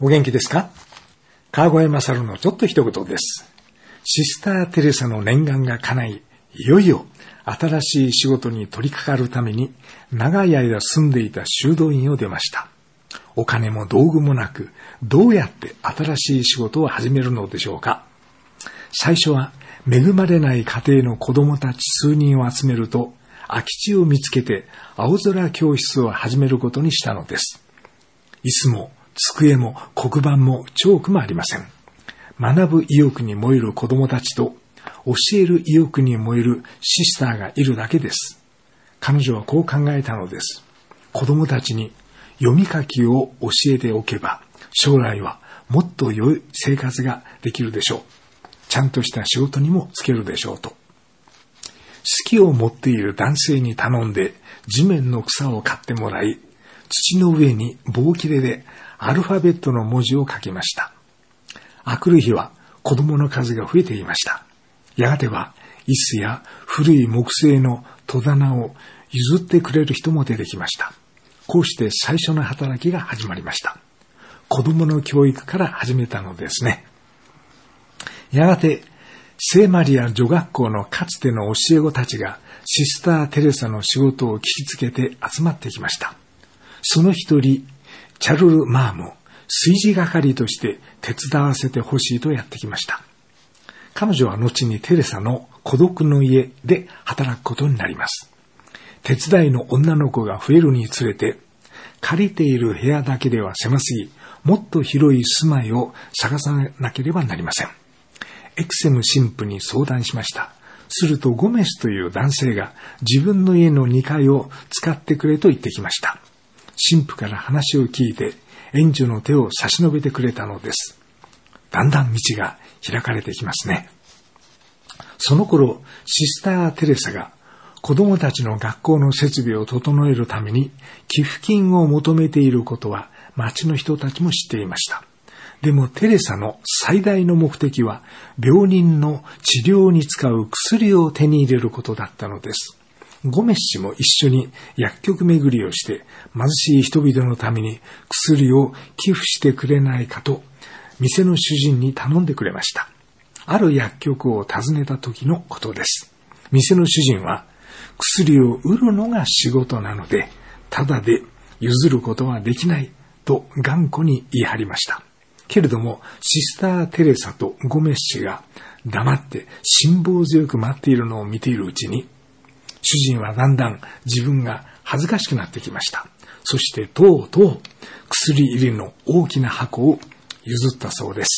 お元気ですか？川越勝のちょっと一言です。シスター・テレサの念願が叶い、いよいよ新しい仕事に取り掛かるために長い間住んでいた修道院を出ました。お金も道具もなく、どうやって新しい仕事を始めるのでしょうか。最初は恵まれない家庭の子供たち数人を集めると、空き地を見つけて青空教室を始めることにしたのです。椅子も机も黒板もチョークもありません。学ぶ意欲に燃える子供たちと教える意欲に燃えるシスターがいるだけです。彼女はこう考えたのです。子供たちに読み書きを教えておけば、将来はもっと良い生活ができるでしょう。ちゃんとした仕事にもつけるでしょうと。好きを持っている男性に頼んで地面の草を買ってもらい、土の上に棒切れでアルファベットの文字を書きました。あくる日は子供の数が増えていました。やがては椅子や古い木製の戸棚を譲ってくれる人も出てきました。こうして最初の働きが始まりました。子供の教育から始めたのですね。やがて聖マリア女学校のかつての教え子たちがシスター・テレサの仕事を聞きつけて集まってきました。その一人、チャルル・マーも炊事係として手伝わせてほしいとやってきました。彼女は後にテレサの孤独の家で働くことになります。手伝いの女の子が増えるにつれて、借りている部屋だけでは狭すぎ、もっと広い住まいを探さなければなりません。エクセム神父に相談しました。するとゴメスという男性が自分の家の2階を使ってくれと言ってきました。神父から話を聞いて援助の手を差し伸べてくれたのです。だんだん道が開かれてきますね。その頃、シスター・テレサが子供たちの学校の設備を整えるために寄付金を求めていることは町の人たちも知っていました。でもテレサの最大の目的は病人の治療に使う薬を手に入れることだったのです。ゴメス氏も一緒に薬局巡りをして貧しい人々のために薬を寄付してくれないかと店の主人に頼んでくれました。ある薬局を訪ねた時のことです。店の主人は薬を売るのが仕事なのでただで譲ることはできないと頑固に言い張りました。けれどもシスター・テレサとゴメス氏が黙って辛抱強く待っているのを見ているうちに主人はだんだん自分が恥ずかしくなってきました。そしてとうとう薬入りの大きな箱を譲ったそうです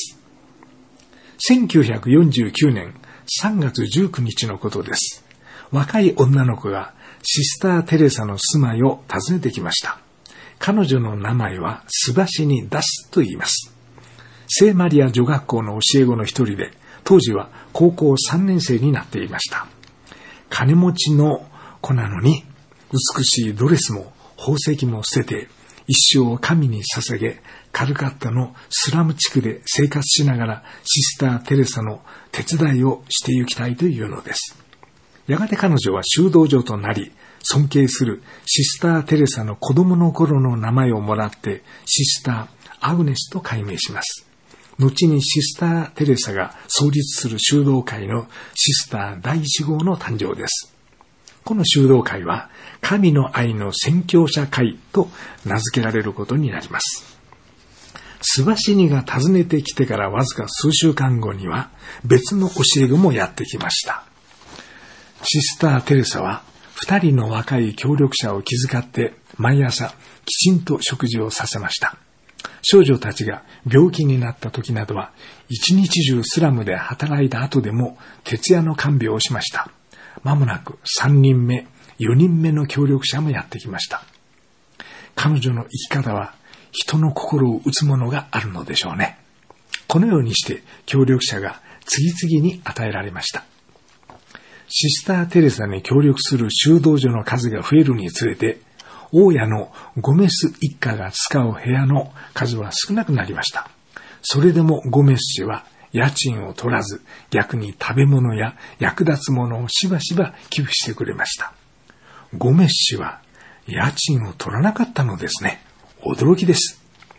。1949年3月19日のことです。若い女の子がシスター・テレサの住まいを訪ねてきました。彼女の名前はスバシニ・ダスと言います。聖マリア女学校の教え子の一人で、当時は高校3年生になっていました。金持ちの子なのに、美しいドレスも宝石も捨てて、一生を神に捧げ、カルカッタのスラム地区で生活しながらシスター・テレサの手伝いをして行きたいというのです。やがて彼女は修道女となり、尊敬するシスター・テレサの子供の頃の名前をもらってシスター・アグネスと改名します。後にシスター・テレサが創立する修道会のシスター第1号の誕生です。この修道会は神の愛の宣教者会と名付けられることになります。スバシニが訪ねてきてからわずか数週間後には別の教え子もやってきました。シスター・テレサは2人の若い協力者を気遣って毎朝きちんと食事をさせました。少女たちが病気になった時などは一日中スラムで働いた後でも徹夜の看病をしました。間もなく3人目、4人目の協力者もやってきました。彼女の生き方は人の心を打つものがあるのでしょうね。このようにして協力者が次々に与えられました。シスター・テレサに協力する修道女の数が増えるにつれて、大家のゴメス一家が使う部屋の数は少なくなりました。それでもゴメス氏は家賃を取らず、逆に食べ物や役立つものをしばしば寄付してくれました。ゴメス氏は家賃を取らなかったのですね。驚きです。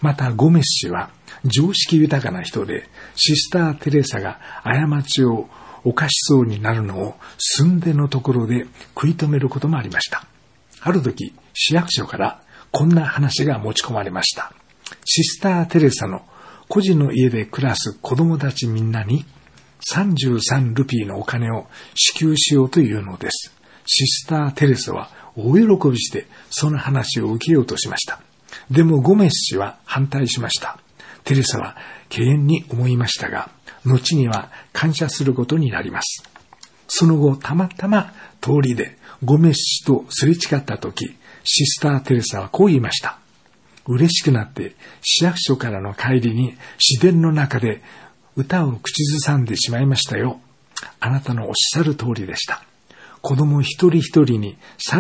またゴメス氏は常識豊かな人で、シスター・テレサが過ちを犯しそうになるのを寸出のところで食い止めることもありました。ある時、市役所からこんな話が持ち込まれました。シスター・テレサの孤児の家で暮らす子供たちみんなに33ルピーのお金を支給しようというのです。シスター・テレサは大喜びしてその話を受けようとしました。でもゴメス氏は反対しました。テレサは敬遠に思いましたが、後には感謝することになります。その後、たまたま通りでゴメス氏とすれ違ったとき、シスター・テレサはこう言いました。嬉しくなって市役所からの帰りに市電の中で歌を口ずさんでしまいましたよ。あなたのおっしゃる通りでした。子供一人一人に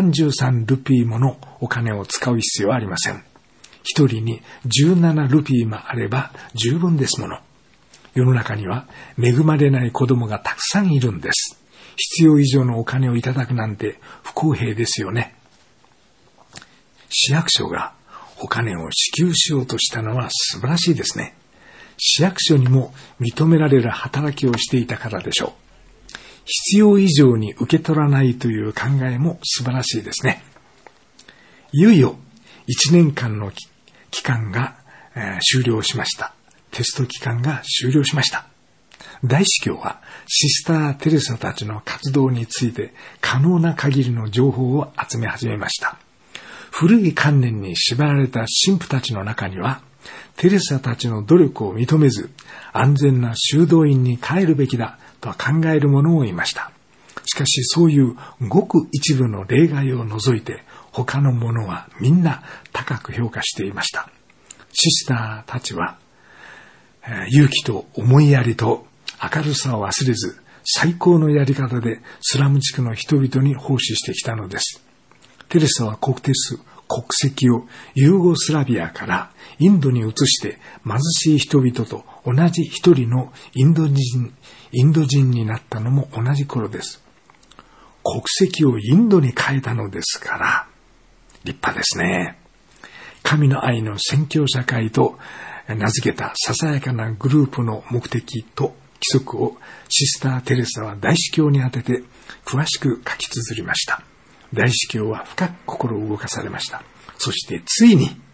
33ルピーものお金を使う必要はありません。一人に17ルピーもあれば十分ですもの。世の中には恵まれない子供がたくさんいるんです。必要以上のお金をいただくなんて不公平ですよね。市役所がお金を支給しようとしたのは素晴らしいですね。市役所にも認められる働きをしていたからでしょう。必要以上に受け取らないという考えも素晴らしいですね。いよいよ1年間の期間が終了しました。テスト期間が終了しました。大司教はシスター・テレサたちの活動について可能な限りの情報を集め始めました。古い観念に縛られた神父たちの中には、テレサたちの努力を認めず、安全な修道院に帰るべきだと考える者もいました。しかしそういうごく一部の例外を除いて、他の者はみんな高く評価していました。シスターたちは、勇気と思いやりと明るさを忘れず、最高のやり方でスラム地区の人々に奉仕してきたのです。テレサは国籍をユーゴスラビアからインドに移して貧しい人々と同じ一人のインド人になったのも同じ頃です。国籍をインドに変えたのですから、立派ですね。神の愛の宣教社会と名付けたささやかなグループの目的と規則をシスター・テレサは大司教に宛てて詳しく書き綴りました。大司教は深く心を動かされました。そしてついに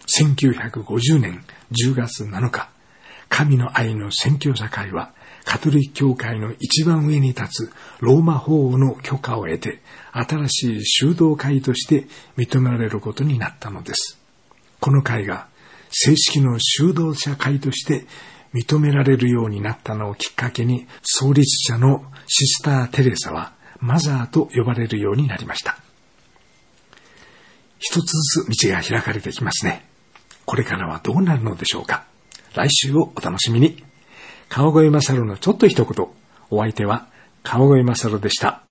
1950年10月7日、神の愛の宣教社会はカトリック教会の一番上に立つローマ法王の許可を得て、新しい修道会として認められることになったのです。この会が正式の修道者会として認められるようになったのをきっかけに、創立者のシスター・テレサはマザーと呼ばれるようになりました。一つずつ道が開かれてきますね。これからはどうなるのでしょうか。来週をお楽しみに。川越勝のちょっと一言。お相手は川越勝でした。